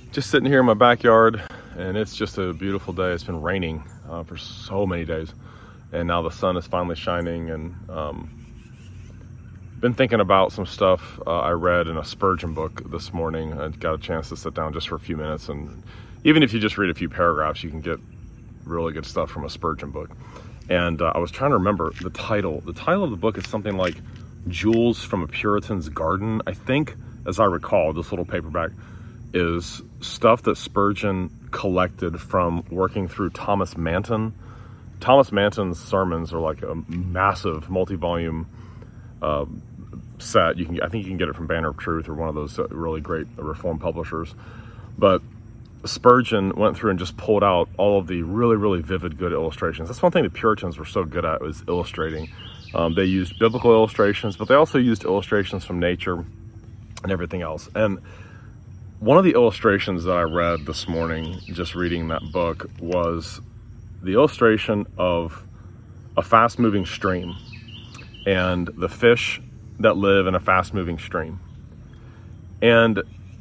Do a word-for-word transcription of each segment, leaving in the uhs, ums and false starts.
Just sitting here in my backyard, and it's just a beautiful day. It's been raining uh, for so many days, and now the sun is finally shining. And um, been thinking about some stuff uh, I read in a Spurgeon book this morning. I got a chance to sit down just for a few minutes, and even if you just read a few paragraphs, you can get really good stuff from a Spurgeon book. And uh, I was trying to remember the title. The title of the book is something like Jewels from a Puritan's Garden. I think, as I recall, this little paperback is stuff that Spurgeon collected from working through Thomas Manton. Thomas Manton's sermons are like a massive multi-volume uh, set. You can, I think you can get it from Banner of Truth or one of those really great Reformed publishers. But Spurgeon went through and just pulled out all of the really, really vivid, good illustrations. That's one thing the Puritans were so good at, was illustrating. Um, they used biblical illustrations, but they also used illustrations from nature and everything else. And one of the illustrations that I read this morning, just reading that book, was the illustration of a fast-moving stream and the fish that live in a fast-moving stream. And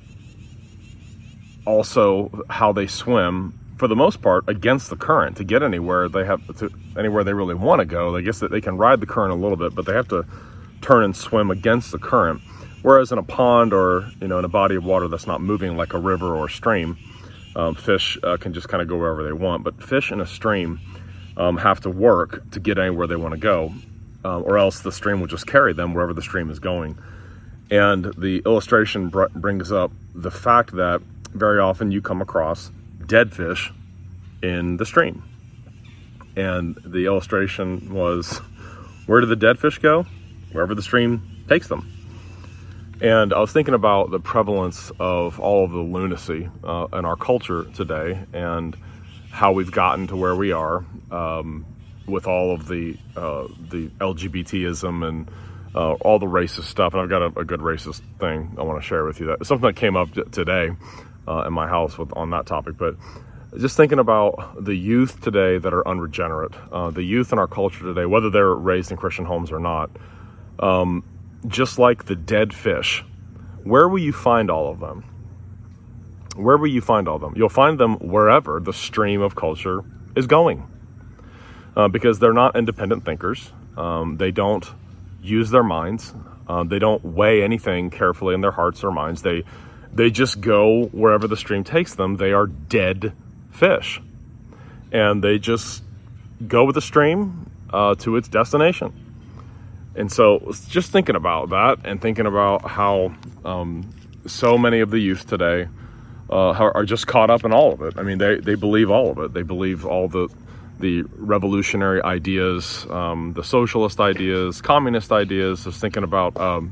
also how they swim, for the most part, against the current. To get anywhere, they have to anywhere they really want to go. I guess that they can ride the current a little bit, but they have to turn and swim against the current. Whereas in a pond or, you know, in a body of water that's not moving like a river or a stream, um, fish uh, can just kind of go wherever they want. But fish in a stream um, have to work to get anywhere they want to go, um, or else the stream will just carry them wherever the stream is going. And the illustration br- brings up the fact that very often you come across dead fish in the stream. And the illustration was, where do the dead fish go? Wherever the stream takes them. And I was thinking about the prevalence of all of the lunacy uh, in our culture today, and how we've gotten to where we are um, with all of the uh, the L G B T ism and uh, all the racist stuff. And I've got a, a good racist thing I want to share with you. That something that came up t- today uh, in my house with on that topic. But just thinking about the youth today that are unregenerate, uh, the youth in our culture today, whether they're raised in Christian homes or not. Um, Just like the dead fish, where will you find all of them? Where will you find all of them? You'll find them wherever the stream of culture is going, uh, because they're not independent thinkers. Um, they don't use their minds. Uh, they don't weigh anything carefully in their hearts or minds. They they just go wherever the stream takes them. They are dead fish, and they just go with the stream uh, to its destination. And so just thinking about that and thinking about how um, so many of the youth today uh, are just caught up in all of it. I mean, they, they believe all of it. They believe all the the revolutionary ideas, um, the socialist ideas, communist ideas. Just thinking about um,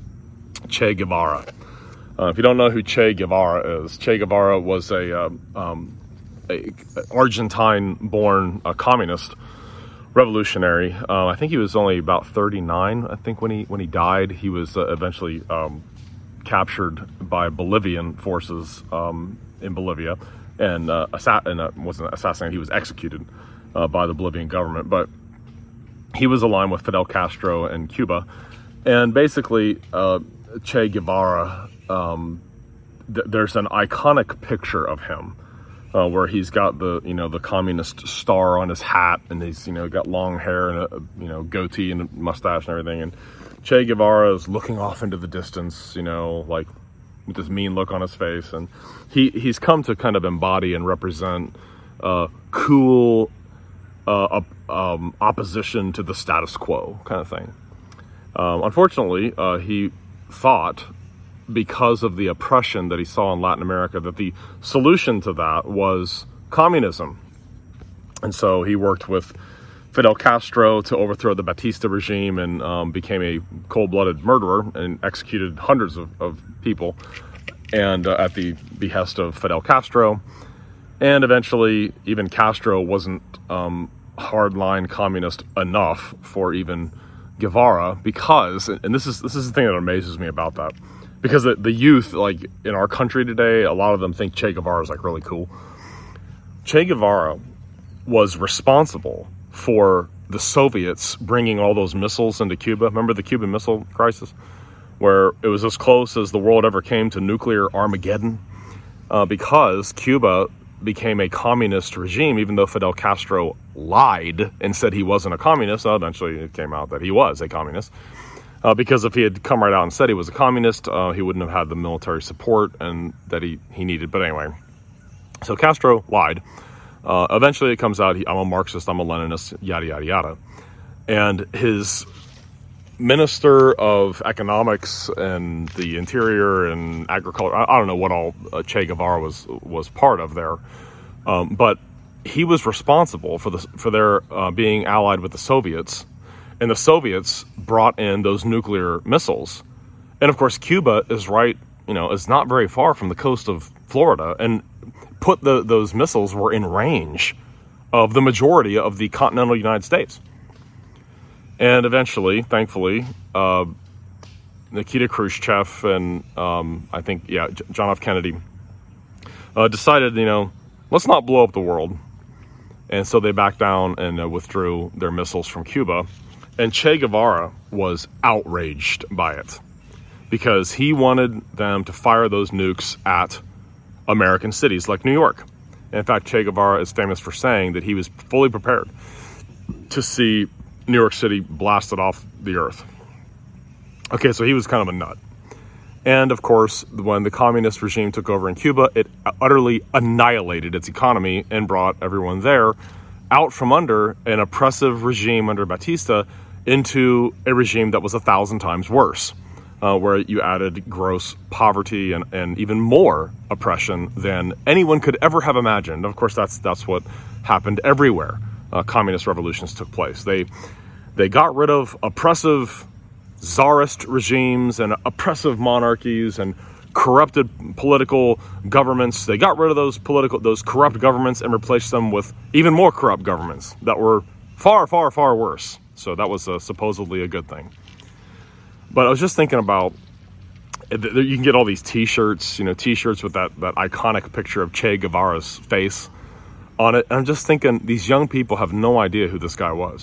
Che Guevara. Uh, if you don't know who Che Guevara is, Che Guevara was a, uh, um, a Argentine-born uh, communist revolutionary. Uh, I think he was only about thirty-nine. I think when he when he died, he was uh, eventually um, captured by Bolivian forces um, in Bolivia, and uh, assa- and uh, wasn't assassinated. He was executed uh, by the Bolivian government. But he was aligned with Fidel Castro in Cuba, and basically uh, Che Guevara. Um, th- there's an iconic picture of him. Uh, where he's got the, you know, the communist star on his hat, and he's, you know, got long hair and a, you know, goatee and a mustache and everything. And Che Guevara is looking off into the distance, you know, like with this mean look on his face. And he, he's come to kind of embody and represent uh, cool uh, um, opposition to the status quo kind of thing. Um, unfortunately, uh, he thought, because of the oppression that he saw in Latin America, that the solution to that was communism. And so he worked with Fidel Castro to overthrow the Batista regime, and um, became a cold-blooded murderer and executed hundreds of, of people, and uh, at the behest of Fidel Castro. And eventually, even Castro wasn't um, hardline communist enough for even Guevara, because, and this is this is the thing that amazes me about that, because the, the youth, like in our country today, a lot of them think Che Guevara is like really cool. Che Guevara was responsible for the Soviets bringing all those missiles into Cuba. Remember the Cuban Missile Crisis, where it was as close as the world ever came to nuclear Armageddon? uh, because Cuba became a communist regime, even though Fidel Castro lied and said he wasn't a communist. So eventually it came out that he was a communist. Uh, because if he had come right out and said he was a communist, uh, he wouldn't have had the military support and that he, he needed. But anyway, so Castro lied. Uh, eventually it comes out, he, I'm a Marxist, I'm a Leninist, yada, yada, yada. And his Minister of Economics and the Interior and Agriculture, I, I don't know what all uh, Che Guevara was was part of there, um, but he was responsible for the for their uh, being allied with the Soviets, and the Soviets brought in those nuclear missiles, and of course Cuba is right, you know, is not very far from the coast of Florida, and put the those missiles were in range of the majority of the continental United States. And eventually, thankfully, uh, Nikita Khrushchev and um, I think, yeah, J- John F. Kennedy uh, decided, you know, let's not blow up the world. And so they backed down and uh, withdrew their missiles from Cuba. And Che Guevara was outraged by it because he wanted them to fire those nukes at American cities like New York. In fact, Che Guevara is famous for saying that he was fully prepared to see New York City blasted off the earth. Okay, so he was kind of a nut. And of course, when the communist regime took over in Cuba, it utterly annihilated its economy and brought everyone there out from under an oppressive regime under Batista into a regime that was a thousand times worse, uh, where you added gross poverty and, and even more oppression than anyone could ever have imagined. Of course, that's that's what happened everywhere. Uh, communist revolutions took place. They they got rid of oppressive czarist regimes and oppressive monarchies and corrupted political governments. They got rid of those political, those corrupt governments and replaced them with even more corrupt governments that were far, far, far worse. So that was uh, supposedly a good thing. But I was just thinking about, you can get all these T-shirts, you know, T-shirts with that that iconic picture of Che Guevara's face on it. And I'm just thinking, these young people have no idea who this guy was.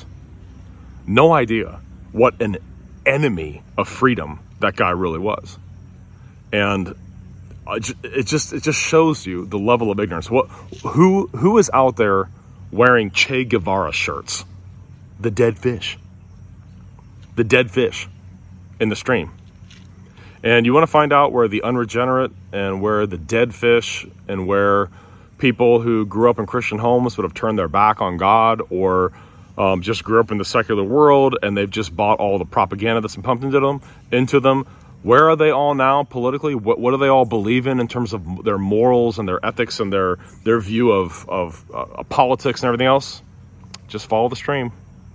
No idea what an enemy of freedom that guy really was. And it just it just shows you the level of ignorance. What who who is out there wearing Che Guevara shirts? The dead fish. The dead fish in the stream. And you want to find out where the unregenerate and where the dead fish and where people who grew up in Christian homes would have turned their back on God, or um, just grew up in the secular world and they've just bought all the propaganda that's been pumped into them, into them. Where are they all now politically? What, what do they all believe in in terms of their morals and their ethics and their, their view of, of uh, politics and everything else? Just follow the stream.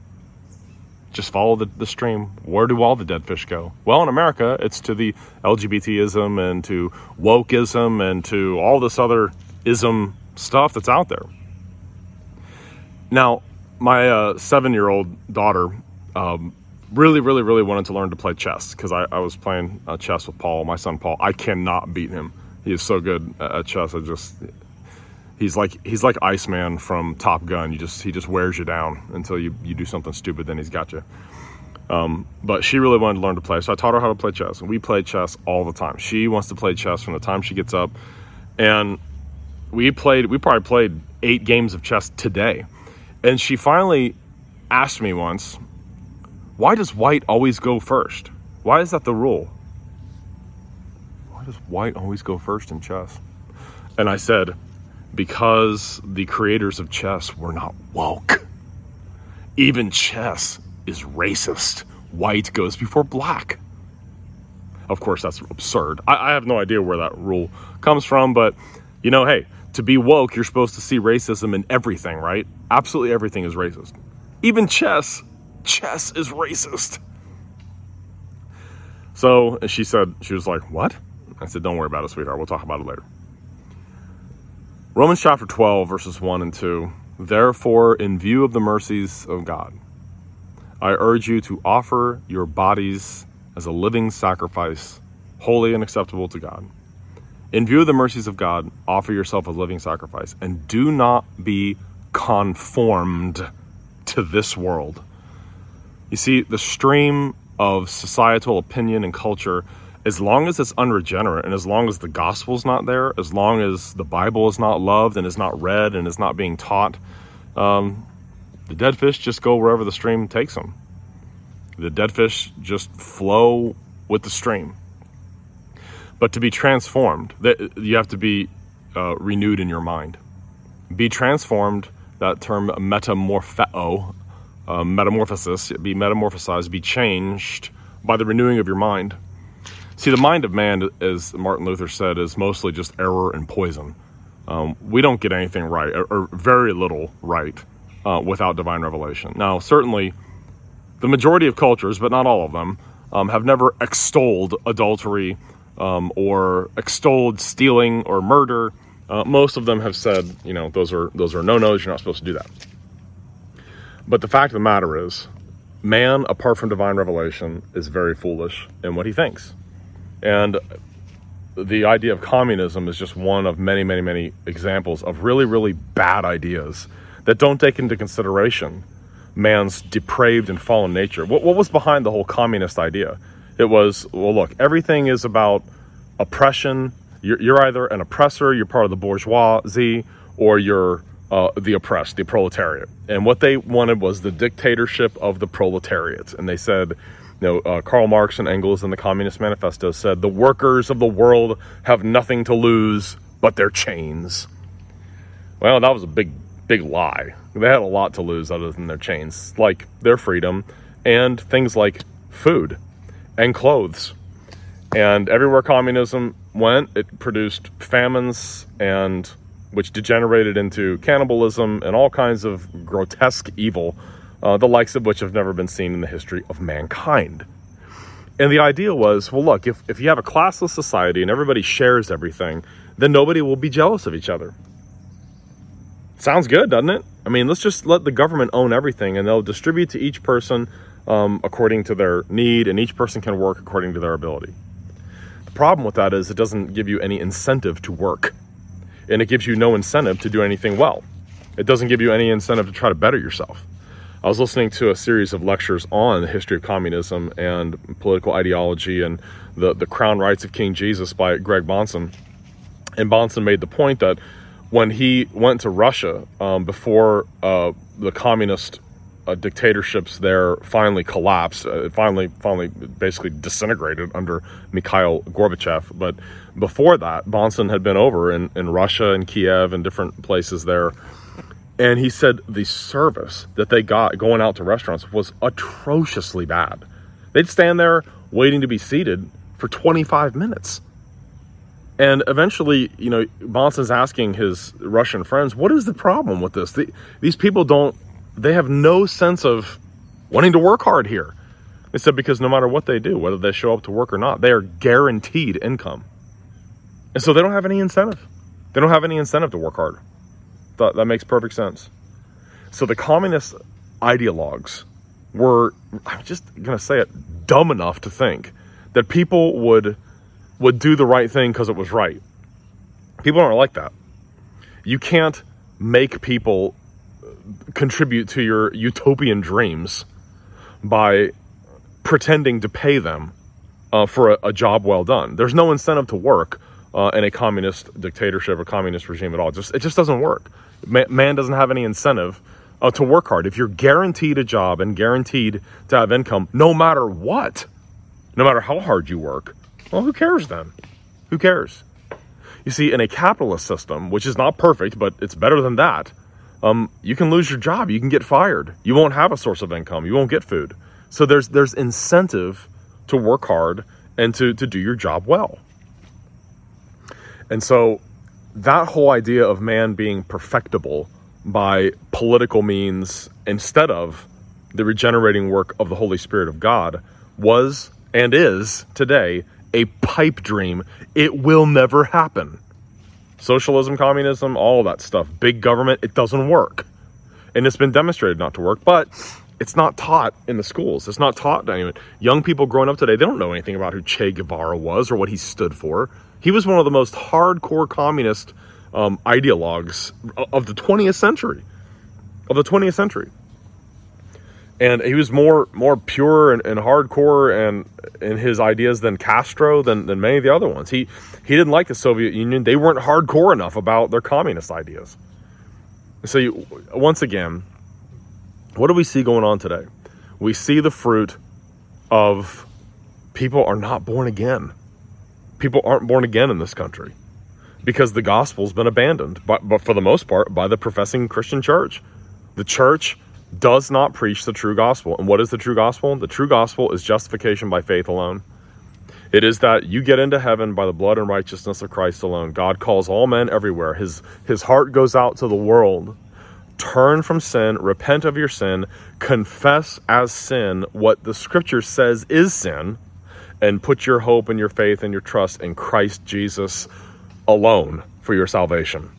Just follow the, the stream. Where do all the dead fish go? Well, in America, it's to the L G B T ism and to wokeism and to all this other ism stuff that's out there. Now, my uh, seven-year-old daughter um, really, really, really wanted to learn to play chess because I, I was playing uh, chess with Paul, my son Paul. I cannot beat him. He is so good at chess. I just, he's like he's like Iceman from Top Gun. You just he just wears you down until you, you do something stupid. Then he's got you. Um, but she really wanted to learn to play, so I taught her how to play chess. And we play chess all the time. She wants to play chess from the time she gets up, and we played. We probably played eight games of chess today. And she finally asked me once, why does white always go first? Why is that the rule? Why does white always go first in chess? And I said, because the creators of chess were not woke. Even chess is racist. White goes before black. Of course, that's absurd. I, I have no idea where that rule comes from, but, you know, hey, to be woke, you're supposed to see racism in everything, right? Absolutely everything is racist. Even chess. Chess is racist. So she said, she was like, what? I said, don't worry about it, sweetheart. We'll talk about it later. Romans chapter twelve, verses one and two. Therefore, in view of the mercies of God, I urge you to offer your bodies as a living sacrifice, holy and acceptable to God. In view of the mercies of God, offer yourself a living sacrifice, and do not be conformed to this world. You see, the stream of societal opinion and culture as long as it's unregenerate and as long as the gospel's not there, as long as the Bible is not loved and is not read and is not being taught, um, the dead fish just go wherever the stream takes them. The dead fish just flow with the stream. But to be transformed, that you have to be uh, renewed in your mind. Be transformed, that term metamorpheo, uh, metamorphosis, be metamorphosized, be changed by the renewing of your mind. See, the mind of man, as Martin Luther said, is mostly just error and poison. Um, we don't get anything right, or, or very little right, uh, without divine revelation. Now, certainly, the majority of cultures, but not all of them, um, have never extolled adultery um, or extolled stealing or murder. Uh, most of them have said, you know, those are those are no-nos, you're not supposed to do that. But the fact of the matter is, man, apart from divine revelation, is very foolish in what he thinks. And the idea of communism is just one of many, many, many examples of really, really bad ideas that don't take into consideration man's depraved and fallen nature. What, what was behind the whole communist idea? It was, well, look, everything is about oppression. You're, you're either an oppressor, you're part of the bourgeoisie, or you're uh, the oppressed, the proletariat. And what they wanted was the dictatorship of the proletariat. And they said, you know, uh, Karl Marx and Engels in the Communist Manifesto said, the workers of the world have nothing to lose but their chains. Well, that was a big, big lie. They had a lot to lose other than their chains, like their freedom and things like food and clothes. And everywhere communism went, it produced famines, and which degenerated into cannibalism and all kinds of grotesque evil, uh, the likes of which have never been seen in the history of mankind. And the idea was, well, look, if, if you have a classless society and everybody shares everything, then nobody will be jealous of each other. Sounds good, doesn't it? I mean, let's just let the government own everything, and they'll distribute to each person um, according to their need, and each person can work according to their ability. The problem with that is it doesn't give you any incentive to work, and it gives you no incentive to do anything well. It doesn't give you any incentive to try to better yourself. I was listening to a series of lectures on the history of communism and political ideology and the, the Crown Rights of King Jesus by Greg Bahnsen. And Bahnsen made the point that when he went to Russia um, before uh, the communist uh, dictatorships there finally collapsed, uh, it finally, finally basically disintegrated under Mikhail Gorbachev. But before that, Bahnsen had been over in, in Russia and Kiev and different places there. And he said the service that they got going out to restaurants was atrociously bad. They'd stand there waiting to be seated for twenty-five minutes. And eventually, you know, Bahnsen's asking his Russian friends, what is the problem with this? The, these people don't, they have no sense of wanting to work hard here. They said because no matter what they do, whether they show up to work or not, they are guaranteed income. And so they don't have any incentive. They don't have any incentive to work hard. That, that makes perfect sense. So the communist ideologues were, I'm just going to say it, dumb enough to think that people would would do the right thing because it was right. People aren't like that. You can't make people contribute to your utopian dreams by pretending to pay them uh, for a, a job well done. There's no incentive to work uh, in a communist dictatorship or communist regime at all. Just, it just doesn't work. Man, man doesn't have any incentive uh, to work hard. If you're guaranteed a job and guaranteed to have income, no matter what, no matter how hard you work, well, who cares then? Who cares? You see, in a capitalist system, which is not perfect, but it's better than that, um, you can lose your job. You can get fired. You won't have a source of income. You won't get food. So there's there's incentive to work hard and to, to do your job well. And so that whole idea of man being perfectible by political means instead of the regenerating work of the Holy Spirit of God was and is today a pipe dream. It will never happen. Socialism, communism, all that stuff, big government, it doesn't work. And it's been demonstrated not to work, but it's not taught in the schools. It's not taught to anyone. Young people growing up today, they don't know anything about who Che Guevara was or what he stood for. He was one of the most hardcore communist um, ideologues of the twentieth century. Of the twentieth century. And he was more more pure and, and hardcore and in his ideas than Castro, than, than many of the other ones. He he didn't like the Soviet Union. They weren't hardcore enough about their communist ideas. So you, once again, what do we see going on today? We see the fruit of people are not born again. People aren't born again in this country because the gospel's been abandoned, but, but for the most part, by the professing Christian church. The church does not preach the true gospel. And what is the true gospel? The true gospel is justification by faith alone. It is that you get into heaven by the blood and righteousness of Christ alone. God calls all men everywhere. His, his heart goes out to the world. Turn from sin, repent of your sin, confess as sin what the scripture says is sin, and put your hope and your faith and your trust in Christ Jesus alone for your salvation.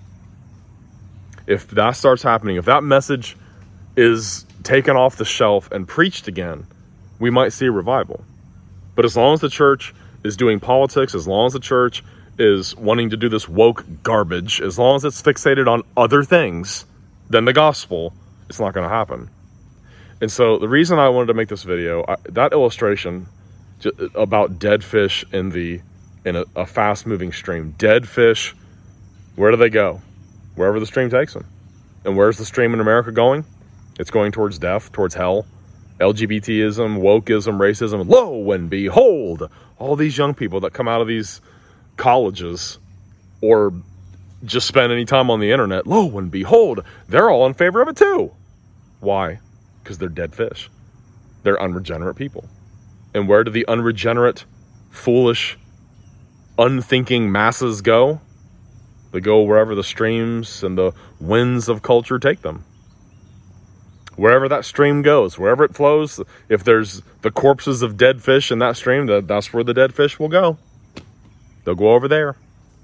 If that starts happening, if that message is taken off the shelf and preached again, we might see a revival. But as long as the church is doing politics, as long as the church is wanting to do this woke garbage, as long as it's fixated on other things than the gospel, it's not going to happen. And so the reason I wanted to make this video, I, that illustration about dead fish in the in a, a fast-moving stream. Dead fish, where do they go? Wherever the stream takes them. And where's the stream in America going? It's going towards death, towards hell. L G B T ism, wokeism, racism. Lo and behold, all these young people that come out of these colleges or just spend any time on the internet, lo and behold, they're all in favor of it too. Why? Because they're dead fish. They're unregenerate people. And where do the unregenerate, foolish, unthinking masses go? They go wherever the streams and the winds of culture take them. Wherever that stream goes, wherever it flows, if there's the corpses of dead fish in that stream, that's where the dead fish will go. They'll go over there.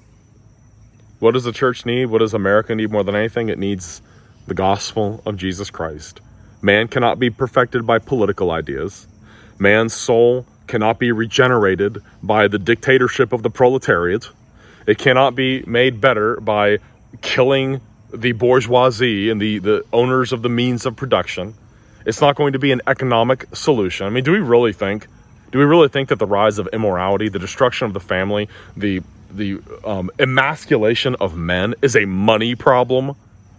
What does the church need? What does America need more than anything? It needs the gospel of Jesus Christ. Man cannot be perfected by political ideas. Man's soul cannot be regenerated by the dictatorship of the proletariat. It cannot be made better by killing the bourgeoisie and the, the owners of the means of production. It's not going to be an economic solution. I mean, do we really think, do we really think that the rise of immorality, the destruction of the family, the, the um, emasculation of men is a money problem?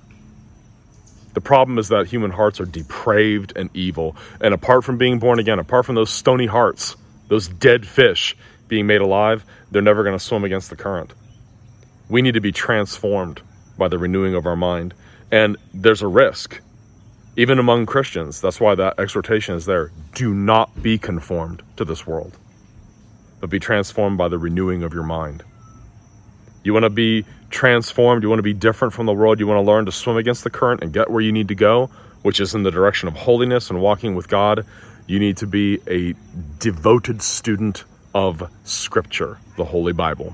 The problem is that human hearts are depraved and evil. And apart from being born again, apart from those stony hearts, those dead fish being made alive, they're never going to swim against the current. We need to be transformed by the renewing of our mind. And there's a risk, even among Christians. That's why that exhortation is there. Do not be conformed to this world, but be transformed by the renewing of your mind. You want to be transformed, you want to be different from the world, you want to learn to swim against the current and get where you need to go, which is in the direction of holiness and walking with God. You need to be a devoted student of Scripture, the Holy Bible.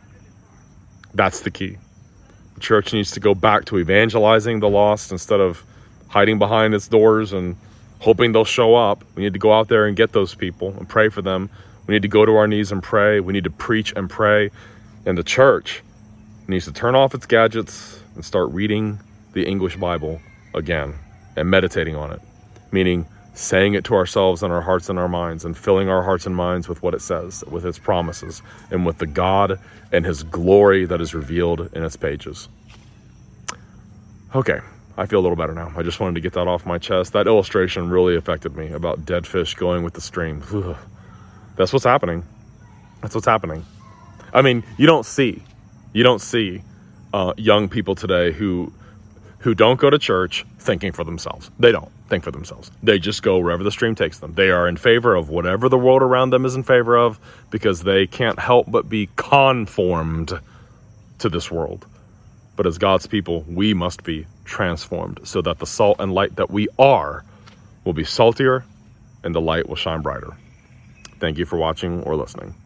That's the key. The church needs to go back to evangelizing the lost instead of hiding behind its doors and hoping they'll show up. We need to go out there and get those people and pray for them. We need to go to our knees and pray. We need to preach and pray. And the church needs to turn off its gadgets and start reading the English Bible again and meditating on it, meaning saying it to ourselves in our hearts and our minds and filling our hearts and minds with what it says, with its promises, and with the God and his glory that is revealed in its pages. Okay, I feel a little better now. I just wanted to get that off my chest. That illustration really affected me about dead fish going with the stream. Ugh. That's what's happening. That's what's happening. I mean, you don't see, you don't see uh, young people today who who don't go to church thinking for themselves. They don't think for themselves. They just go wherever the stream takes them. They are in favor of whatever the world around them is in favor of because they can't help but be conformed to this world. But as God's people, we must be transformed so that the salt and light that we are will be saltier and the light will shine brighter. Thank you for watching or listening.